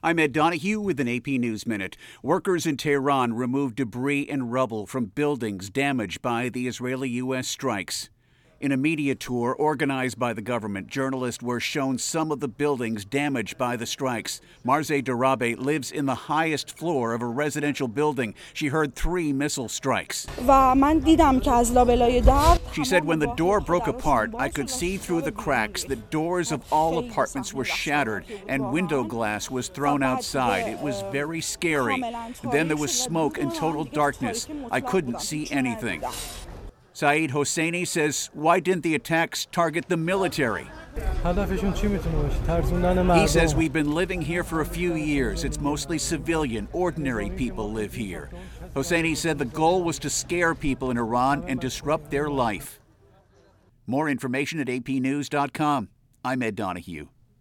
I'm Ed Donahue with an AP News Minute. Workers in Tehran removed debris and rubble from buildings damaged by the Israeli-U.S. strikes. In a media tour organized by the government, journalists were shown some of the buildings damaged by the strikes. Marze Darabe lives in the highest floor of a residential building. She heard 3 missile strikes. She said when the door broke apart, I could see through the cracks that doors of all apartments were shattered and window glass was thrown outside. It was very scary. And then there was smoke and total darkness. I couldn't see anything. Saeed Hosseini says, why didn't the attacks target the military? He says, we've been living here for a few years. It's mostly civilian, ordinary people live here. Hosseini said the goal was to scare people in Iran and disrupt their life. More information at apnews.com. I'm Ed Donahue.